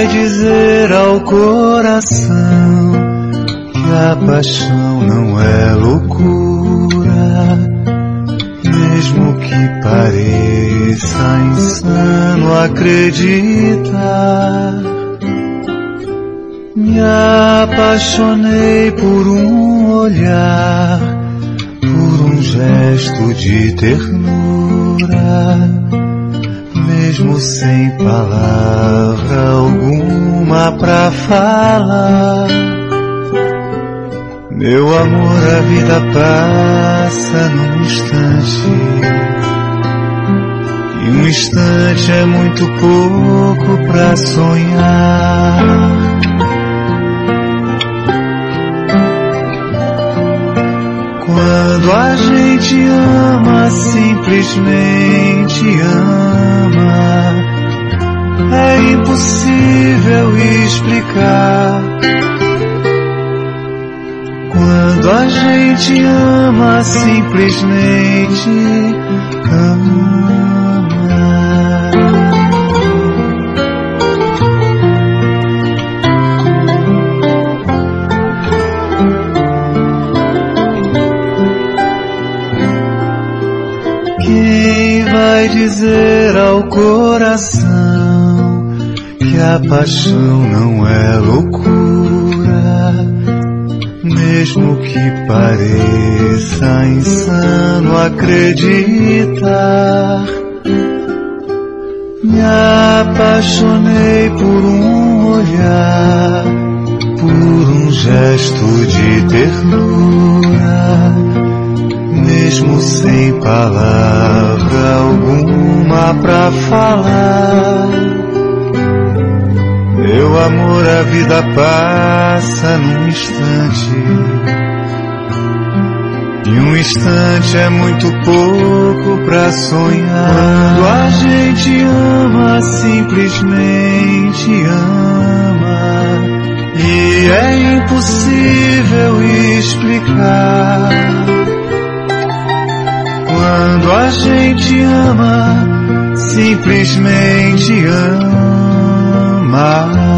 dizer ao coração que a paixão não é loucura, mesmo que pareça insano acreditar? Me apaixonei por um olhar, por um gesto de ternura, mesmo sem palavra alguma pra falar. Meu amor, a vida passa num instante, e um instante é muito pouco pra sonhar. Quando a gente ama, simplesmente ama, é impossível explicar. Quando a gente ama, simplesmente ama. Quem vai dizer ao coração que a paixão não é loucura, mesmo que pareça insano acreditar? Me apaixonei por um olhar, por um gesto de ternura, mesmo sem palavra alguma pra falar. Meu amor, a vida passa num instante, e um instante é muito pouco pra sonhar. Quando a gente ama, simplesmente ama, e é impossível explicar. Quando a gente ama, simplesmente ama.